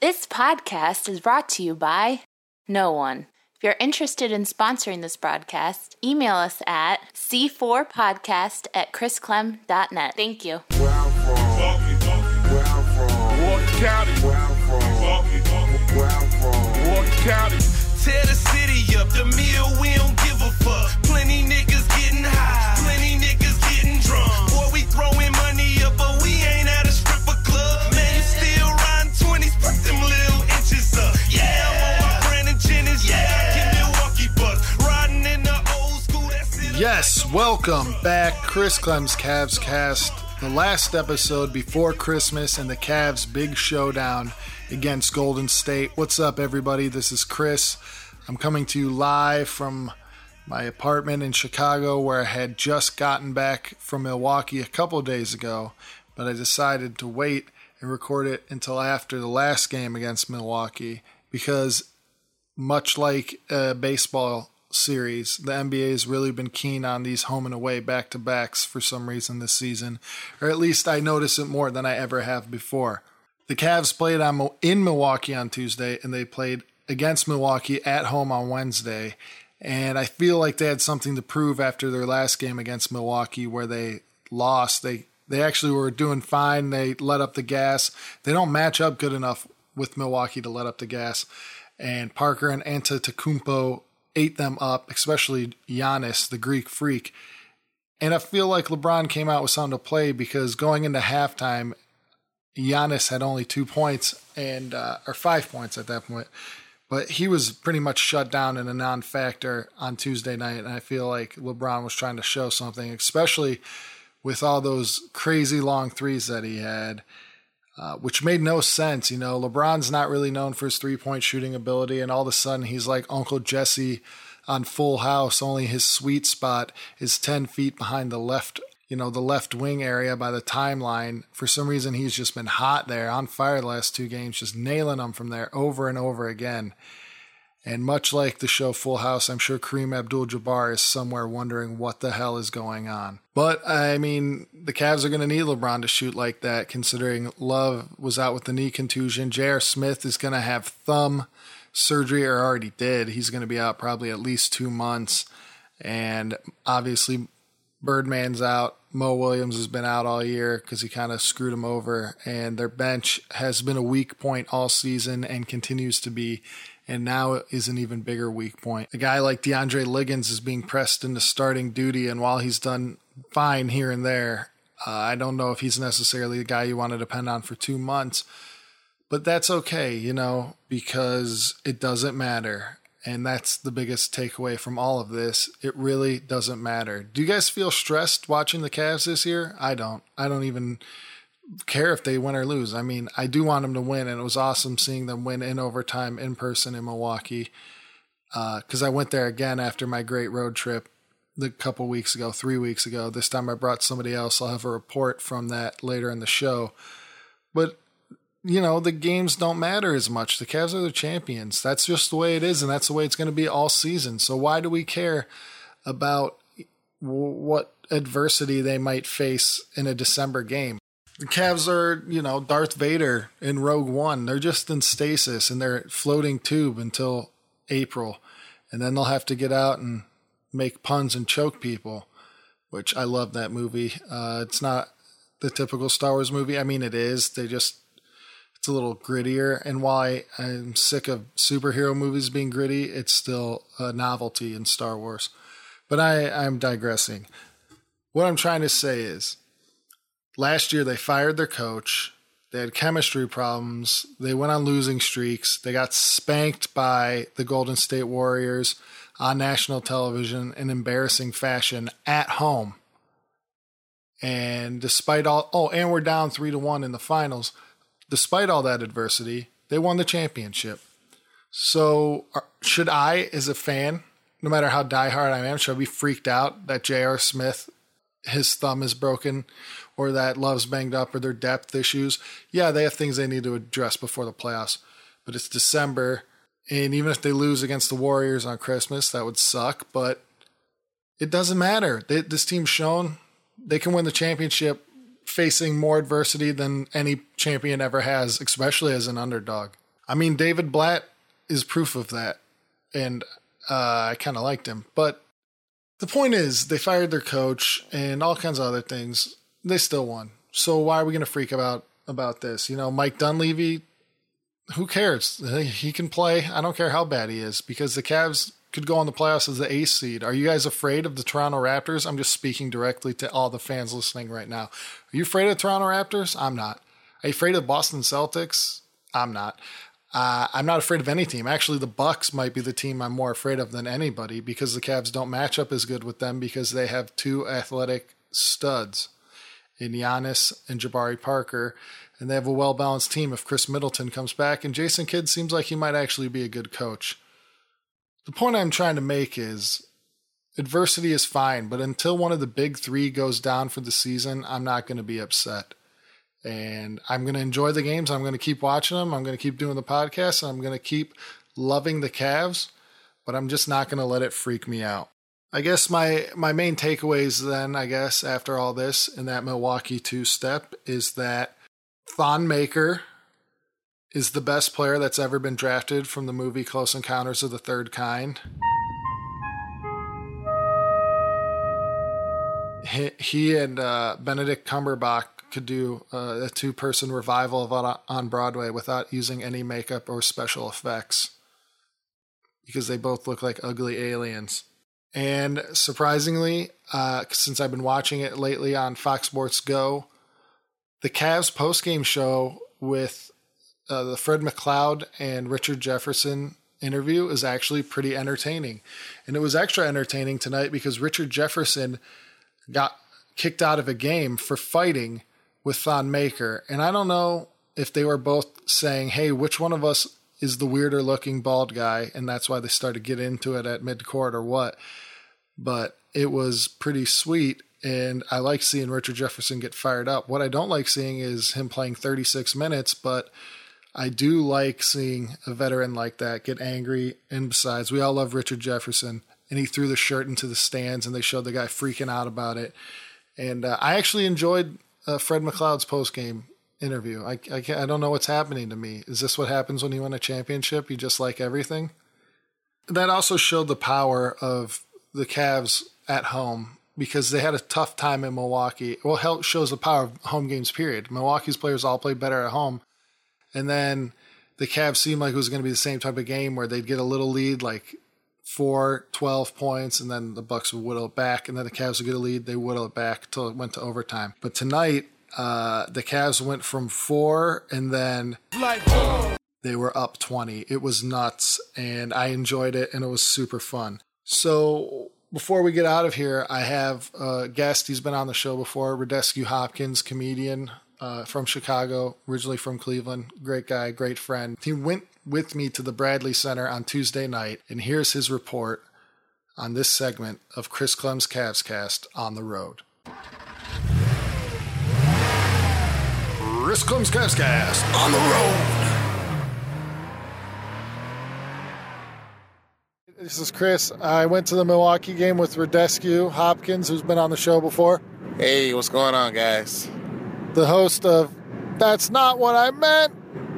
This podcast is brought to you by no one. If you're interested in sponsoring this broadcast, email us at c4podcast@chrisclem.net. Thank you. Where I'm from, Walker County. Where I'm from, Walker County. Tear the city up, the meal, we don't give a fuck. Plenty niggas getting high, plenty niggas getting drunk. Boy, we throwing money up, but we ain't at a stripper club. Man, you still riding 20s, put them little inches up. Yeah, I'm on my Brandon Jennings, yeah, I get Milwaukee Bucks. Riding in the old school, that's it. Yes, welcome back, Chris Clem's Cavs Cast. The last episode before Christmas and the Cavs' big showdown against Golden State. What's up, everybody? This is Chris. I'm coming to you live from my apartment in Chicago, where I had just gotten back from Milwaukee a couple of days ago, but I decided to wait and record it until after the last game against Milwaukee because, much like a baseball series, the NBA has really been keen on these home and away back-to-backs for some reason this season, or at least I notice it more than I ever have before. The Cavs played in Milwaukee on Tuesday, and they played against Milwaukee at home on Wednesday, and I feel like they had something to prove after their last game against Milwaukee where they lost. They actually were doing fine. They let up the gas. They don't match up good enough with Milwaukee to let up the gas, and Parker and Antetokounmpo ate them up, especially Giannis, the Greek freak. And I feel like LeBron came out with something to play because going into halftime, Giannis had only 2 points or 5 points at that point, but he was pretty much shut down in a non-factor on Tuesday night. And I feel like LeBron was trying to show something, especially with all those crazy long threes that he had, which made no sense. You know, LeBron's not really known for his three-point shooting ability, and all of a sudden he's like Uncle Jesse on Full House, only his sweet spot is 10 feet behind the left wing area by the timeline. For some reason, he's just been hot there, on fire the last 2 games, just nailing them from there over and over again. And much like the show Full House, I'm sure Kareem Abdul-Jabbar is somewhere wondering what the hell is going on. But, I mean, the Cavs are going to need LeBron to shoot like that, considering Love was out with the knee contusion. J.R. Smith is going to have thumb surgery, or already did. He's going to be out probably at least 2 months. And obviously, Birdman's out. Mo Williams has been out all year because he kind of screwed him over. And their bench has been a weak point all season and continues to be, and now is an even bigger weak point. A guy like DeAndre Liggins is being pressed into starting duty, and while he's done fine here and there, I don't know if he's necessarily the guy you want to depend on for 2 months. But that's okay, because it doesn't matter. And that's the biggest takeaway from all of this. It really doesn't matter. Do you guys feel stressed watching the Cavs this year? I don't. I don't even care if they win or lose. I mean, I do want them to win, and it was awesome seeing them win in overtime in person in Milwaukee, because I went there again after my great road trip a couple weeks ago, 3 weeks ago. This time I brought somebody else. I'll have a report from that later in the show. But the games don't matter as much. The Cavs are the champions. That's just the way it is, and that's the way it's going to be all season. So why do we care about what adversity they might face in a December game? The Cavs are, Darth Vader in Rogue One. They're just in stasis in their floating tube until April, and then they'll have to get out and make puns and choke people, which I love that movie. It's not the typical Star Wars movie. I mean, it is. It's a little grittier, and while I'm sick of superhero movies being gritty, it's still a novelty in Star Wars. But I'm digressing. What I'm trying to say is, last year they fired their coach, they had chemistry problems, they went on losing streaks, they got spanked by the Golden State Warriors on national television in embarrassing fashion at home. And despite and we're down 3-1 in the finals. Despite all that adversity, they won the championship. So should I, as a fan, no matter how diehard I am, should I be freaked out that J.R. Smith, his thumb is broken, or that Love's banged up, or their depth issues? Yeah, they have things they need to address before the playoffs. But it's December, and even if they lose against the Warriors on Christmas, that would suck. But it doesn't matter. This team's shown they can win the championship facing more adversity than any champion ever has, especially as an underdog. I mean, David Blatt is proof of that, and I kind of liked him. But the point is, they fired their coach and all kinds of other things. They still won. So why are we going to freak about this? You know, Mike Dunleavy, who cares? He can play. I don't care how bad he is, because the Cavs could go on the playoffs as the ace seed. Are you guys afraid of the Toronto Raptors? I'm just speaking directly to all the fans listening right now. Are you afraid of Toronto Raptors? I'm not. Are you afraid of Boston Celtics? I'm not. I'm not afraid of any team. Actually, the Bucks might be the team I'm more afraid of than anybody, because the Cavs don't match up as good with them, because they have two athletic studs in Giannis and Jabari Parker, and they have a well-balanced team if Chris Middleton comes back, and Jason Kidd seems like he might actually be a good coach. The point I'm trying to make is adversity is fine, but until one of the big three goes down for the season, I'm not going to be upset. And I'm going to enjoy the games. I'm going to keep watching them. I'm going to keep doing the podcast. And I'm going to keep loving the Cavs, but I'm just not going to let it freak me out. I guess my main takeaways then, after all this in that Milwaukee two-step is that Thon Maker is the best player that's ever been drafted from the movie Close Encounters of the Third Kind. He and Benedict Cumberbatch could do a two-person revival of on Broadway without using any makeup or special effects, because they both look like ugly aliens. And surprisingly, since I've been watching it lately on Fox Sports Go, the Cavs postgame show with the Fred McLeod and Richard Jefferson interview is actually pretty entertaining. And it was extra entertaining tonight because Richard Jefferson got kicked out of a game for fighting with Thon Maker. And I don't know if they were both saying, hey, which one of us is the weirder looking bald guy? And that's why they started to get into it at midcourt or what. But it was pretty sweet. And I like seeing Richard Jefferson get fired up. What I don't like seeing is him playing 36 minutes, but I do like seeing a veteran like that get angry. And besides, we all love Richard Jefferson. And he threw the shirt into the stands, and they showed the guy freaking out about it. And I actually enjoyed Fred McLeod's postgame interview. I don't know what's happening to me. Is this what happens when you win a championship? You just like everything? That also showed the power of the Cavs at home, because they had a tough time in Milwaukee. Well, shows the power of home games, period. Milwaukee's players all play better at home. And then the Cavs seemed like it was going to be the same type of game where they'd get a little lead, like 4-12 points, and then the Bucks would whittle it back, and then the Cavs would get a lead, they whittle it back till it went to overtime. But tonight, the Cavs went from 4, and then they were up 20. It was nuts, and I enjoyed it, and it was super fun. So before we get out of here, I have a guest. He's been on the show before, Radescu Hopkins, comedian from Chicago, originally from Cleveland. Great guy, great friend. He went with me to the Bradley Center on Tuesday night, and here's his report on this segment of Chris Clem's Cavscast on the road. Chris Clem's Cavscast on the road. This is Chris. I went to the Milwaukee game with Radescu Hopkins, who's been on the show before. Hey, what's going on, guys? The host of That's Not What I Meant,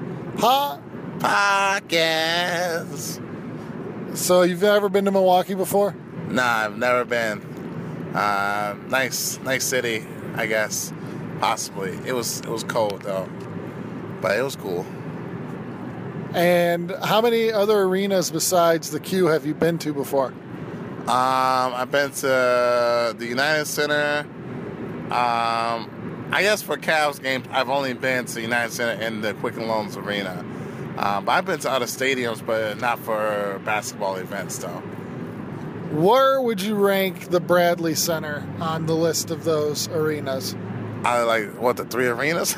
Podcast. So you've never been to Milwaukee before? Nah, I've never been. Nice city, I guess. Possibly. It was cold though, but it was cool. And how many other arenas besides the Q have you been to before? I've been to the United Center. I guess for Cavs games, I've only been to United Center and the Quicken Loans Arena. But I've been to other stadiums, but not for basketball events, though. Where would you rank the Bradley Center on the list of those arenas? The 3 arenas?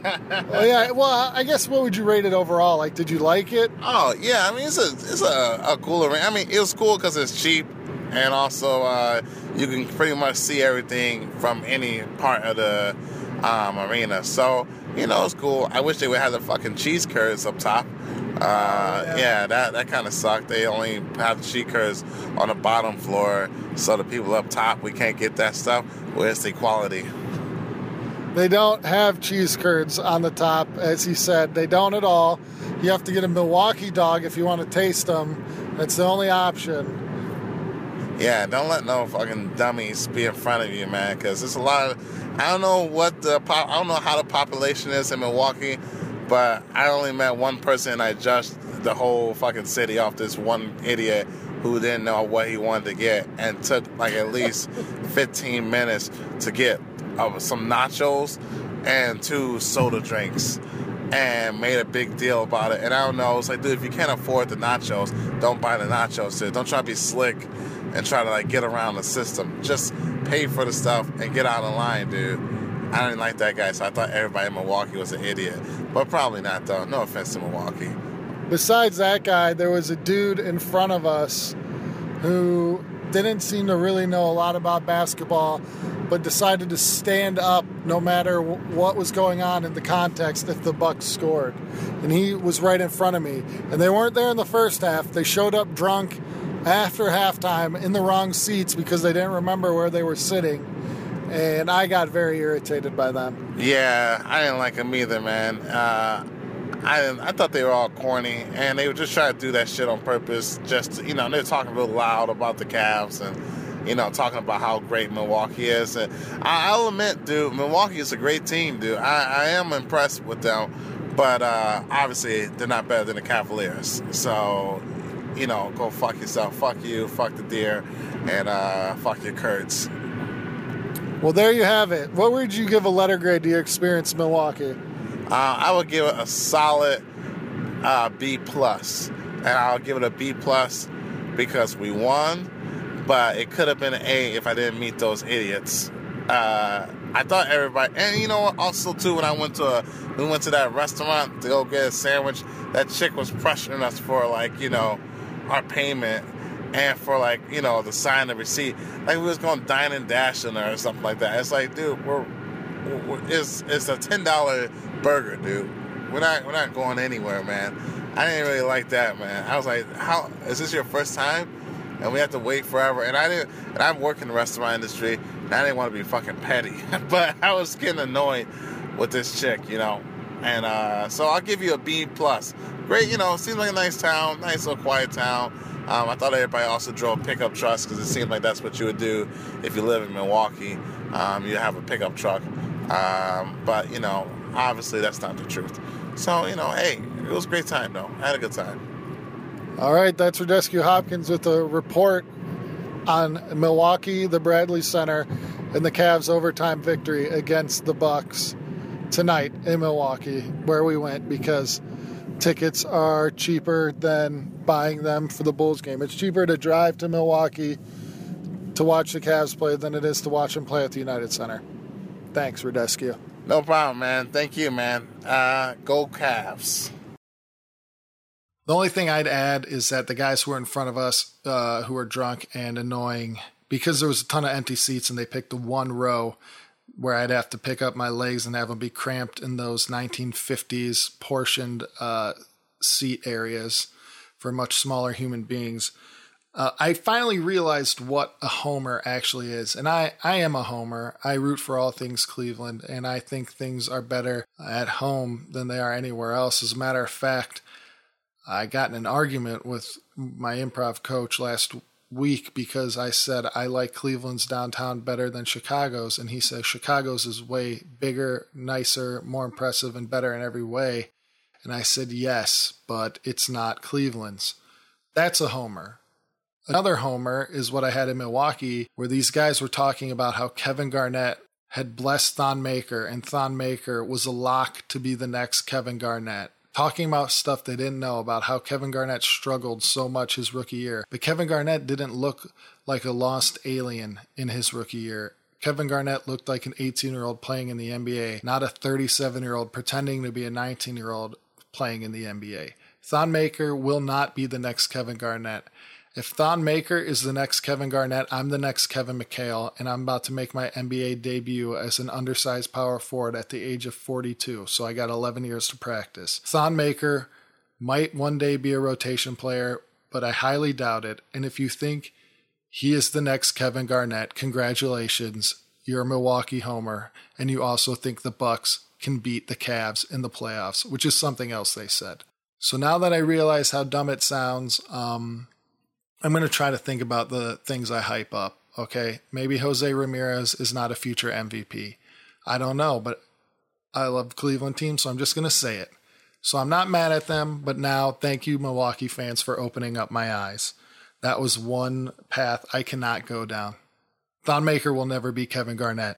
I guess what would you rate it overall? Like, did you like it? Oh, yeah. I mean, it's a cool arena. I mean, it was cool because it's cheap, and also you can pretty much see everything from any part of the arena. So, it's cool. I wish they would have the fucking cheese curds up top. That kind of sucked. They only have the cheese curds on the bottom floor, so the people up top, we can't get that stuff. Where's the equality? They don't have cheese curds on the top, as he said. They don't at all. You have to get a Milwaukee dog if you want to taste them. That's the only option. Yeah, don't let no fucking dummies be in front of you, man, because there's a lot of... I don't know I don't know how the population is in Milwaukee, but I only met one person and I judged the whole fucking city off this one idiot who didn't know what he wanted to get and took like at least 15 minutes to get some nachos and 2 soda drinks and made a big deal about it. And I don't know, it's like, dude, if you can't afford the nachos, don't buy the nachos, dude. Don't try to be slick and try to like get around the system. Just pay for the stuff and get out of line, dude. I didn't like that guy, so I thought everybody in Milwaukee was an idiot. But probably not, though. No offense to Milwaukee. Besides that guy, there was a dude in front of us who didn't seem to really know a lot about basketball, but decided to stand up no matter what was going on in the context if the Bucks scored. And he was right in front of me. And they weren't there in the first half. They showed up drunk after halftime in the wrong seats because they didn't remember where they were sitting. And I got very irritated by them. Yeah, I didn't like them either, man. I thought they were all corny, and they would just try to do that shit on purpose. Just to, they're talking real loud about the Cavs and, talking about how great Milwaukee is. And I'll admit, dude, Milwaukee is a great team, dude. I am impressed with them, but obviously they're not better than the Cavaliers. So, go fuck yourself. Fuck you, fuck the deer, and fuck your Kurtz. Well, there you have it. What would you give a letter grade to your experience in Milwaukee? I would give it a solid B+. And I'll give it a B+ because we won, but it could have been an A if I didn't meet those idiots. I thought everybody... And you know what? Also, too, when we went to that restaurant to go get a sandwich, that chick was pressuring us for, our payment and for, the sign the receipt. Like, we was going to dine and dash on her or something like that. It's like, dude, it's a $10 burger, dude. We're not going anywhere, man. I didn't really like that, man. I was like, how is this your first time? And we have to wait forever. And I work in the restaurant industry, and I didn't want to be fucking petty. But I was getting annoyed with this chick, And so I'll give you a B+. Great, seems like a nice town, nice little quiet town. I thought everybody also drove pickup trucks because it seemed like that's what you would do if you live in Milwaukee. You have a pickup truck. But, obviously that's not the truth. So, hey, it was a great time, though. I had a good time. All right, that's Radescu Hopkins with a report on Milwaukee, the Bradley Center, and the Cavs' overtime victory against the Bucks tonight in Milwaukee, where we went because tickets are cheaper than buying them for the Bulls game. It's cheaper to drive to Milwaukee to watch the Cavs play than it is to watch them play at the United Center. Thanks, Radescu. No problem, man. Thank you, man. Go Cavs. The only thing I'd add is that the guys who were in front of us, who were drunk and annoying, because there was a ton of empty seats and they picked the one row where I'd have to pick up my legs and have them be cramped in those 1950s portioned seat areas for much smaller human beings. I finally realized what a homer actually is. And I am a homer. I root for all things Cleveland, and I think things are better at home than they are anywhere else. As a matter of fact, I got in an argument with my improv coach last week because I said I like Cleveland's downtown better than Chicago's, and he said Chicago's is way bigger, nicer, more impressive, and better in every way. And I said yes, but it's not Cleveland's. That's a homer. Another homer is what I had in Milwaukee, where these guys were talking about how Kevin Garnett had blessed Thon Maker, and Thon Maker was a lock to be the next Kevin Garnett. Talking about stuff they didn't know about how Kevin Garnett struggled so much his rookie year. But Kevin Garnett didn't look like a lost alien in his rookie year. Kevin Garnett looked like an 18-year-old playing in the NBA, not a 37-year-old pretending to be a 19-year-old playing in the NBA. Thon Maker will not be the next Kevin Garnett. If Thon Maker is the next Kevin Garnett, I'm the next Kevin McHale, and I'm about to make my NBA debut as an undersized power forward at the age of 42, so I got 11 years to practice. Thon Maker might one day be a rotation player, but I highly doubt it, and if you think he is the next Kevin Garnett, congratulations, you're a Milwaukee homer, and you also think the Bucks can beat the Cavs in the playoffs, which is something else they said. So now that I realize how dumb it sounds, I'm going to try to think about the things I hype up. Okay, maybe Jose Ramirez is not a future MVP. I don't know, but I love the Cleveland team, so I'm just going to say it. So I'm not mad at them, but now thank you, Milwaukee fans, for opening up my eyes. That was one path I cannot go down. Thon Maker will never be Kevin Garnett.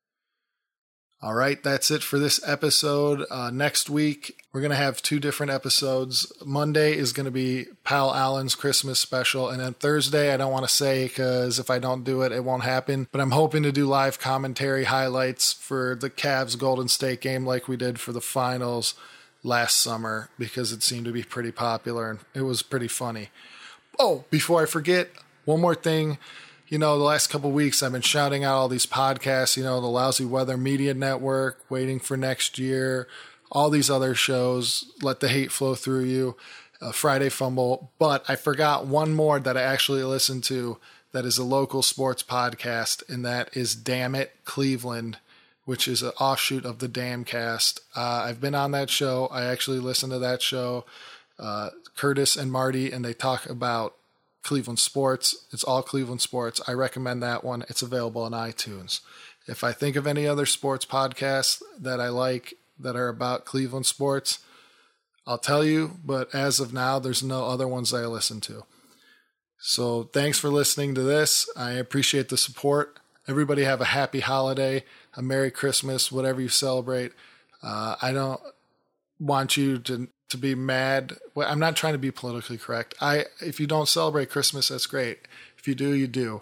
All right, that's it for this episode. Next week, we're going to have 2 different episodes. Monday is going to be Pal Allen's Christmas special. And then Thursday, I don't want to say because if I don't do it, it won't happen. But I'm hoping to do live commentary highlights for the Cavs Golden State game like we did for the finals last summer because it seemed to be pretty popular and it was pretty funny. Oh, before I forget, one more thing. You know, the last couple of weeks I've been shouting out all these podcasts, you know, the Lousy Weather Media Network, Waiting for Next Year, all these other shows, Let the Hate Flow Through You, Friday Fumble. But I forgot one more that I actually listened to that is a local sports podcast, and that is Damn It Cleveland, which is an offshoot of the Damcast. I've been on that show. I actually listened to that show, Curtis and Marty, and they talk about Cleveland sports. It's all Cleveland sports. I recommend that one. It's available on iTunes. If I think of any other sports podcasts that I like that are about Cleveland sports, I'll tell you, but as of now, there's no other ones I listen to. So thanks for listening to this. I appreciate the support. Everybody have a happy holiday, a Merry Christmas, whatever you celebrate. I don't want you to be mad. Well, I'm not trying to be politically correct. If you don't celebrate Christmas, that's great. If you do, you do.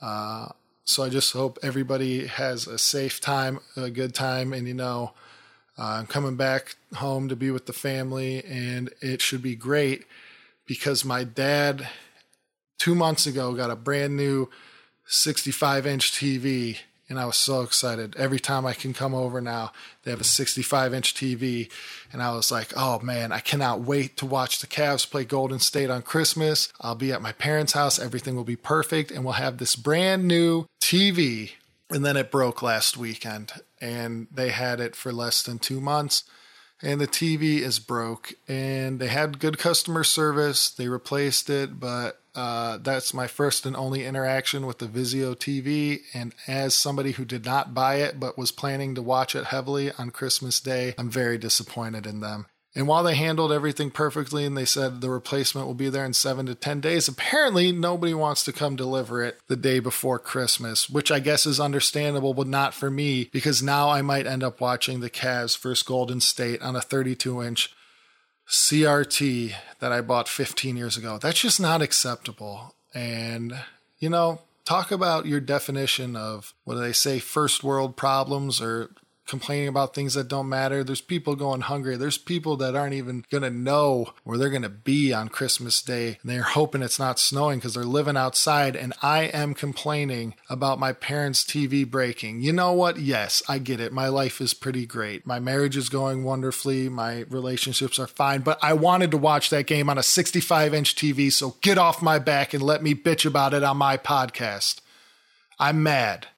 So I just hope everybody has a safe time, a good time, and I'm coming back home to be with the family, and it should be great because my dad 2 months ago got a brand new 65-inch TV, and I was so excited. Every time I can come over now, they have a 65-inch TV, and I was like, oh man, I cannot wait to watch the Cavs play Golden State on Christmas. I'll be at my parents' house. Everything will be perfect, and we'll have this brand new TV. And then it broke last weekend, and they had it for less than 2 months, and the TV is broke, and they had good customer service. They replaced it, but that's my first and only interaction with the Vizio TV. And as somebody who did not buy it, but was planning to watch it heavily on Christmas Day, I'm very disappointed in them. And while they handled everything perfectly and they said the replacement will be there in 7 to 10 days, apparently nobody wants to come deliver it the day before Christmas, which I guess is understandable, but not for me, because now I might end up watching the Cavs versus Golden State on a 32-inch CRT that I bought 15 years ago. That's just not acceptable. And, talk about your definition of, what do they say, first world problems or complaining about things that don't matter. There's people going hungry. There's people that aren't even going to know where they're going to be on Christmas Day. And they're hoping it's not snowing because they're living outside. And I am complaining about my parents' TV breaking. You know what? Yes, I get it. My life is pretty great. My marriage is going wonderfully. My relationships are fine. But I wanted to watch that game on a 65-inch TV. So get off my back and let me bitch about it on my podcast. I'm mad.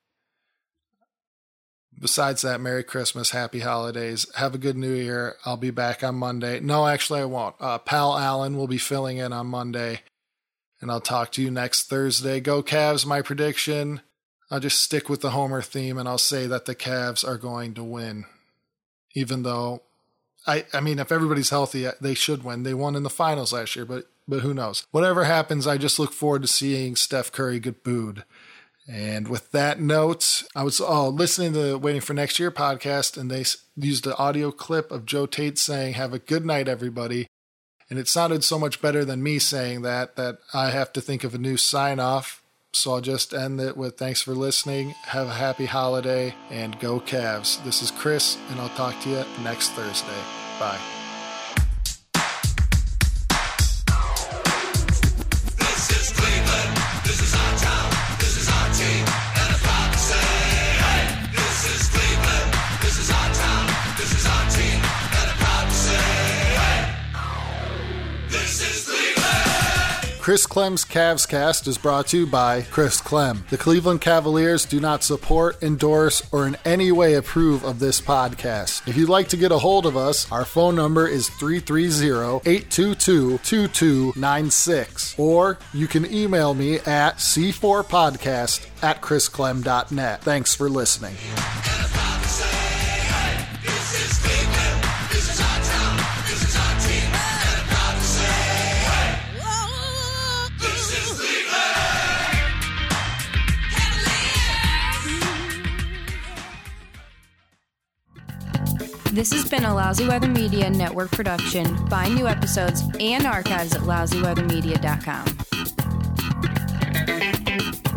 Besides that, Merry Christmas, Happy Holidays, have a good New Year. I'll be back on Monday. No, actually I won't. Pal Allen will be filling in on Monday, and I'll talk to you next Thursday. Go Cavs, my prediction. I'll just stick with the Homer theme, and I'll say that the Cavs are going to win. Even though, I mean, if everybody's healthy, they should win. They won in the finals last year, but who knows? Whatever happens, I just look forward to seeing Steph Curry get booed. And with that note, I was listening to the Waiting for Next Year podcast, and they used the audio clip of Joe Tate saying, "Have a good night, everybody." And it sounded so much better than me saying that I have to think of a new sign-off. So I'll just end it with thanks for listening. Have a happy holiday, and go Cavs. This is Chris, and I'll talk to you next Thursday. Bye. Chris Clem's Cavs Cast is brought to you by Chris Clem. The Cleveland Cavaliers do not support, endorse, or in any way approve of this podcast. If you'd like to get a hold of us, our phone number is 330-822-2296. Or you can email me at c4podcast@chrisclem.net. Thanks for listening. This has been a Lousy Weather Media Network production. Find new episodes and archives at lousyweathermedia.com.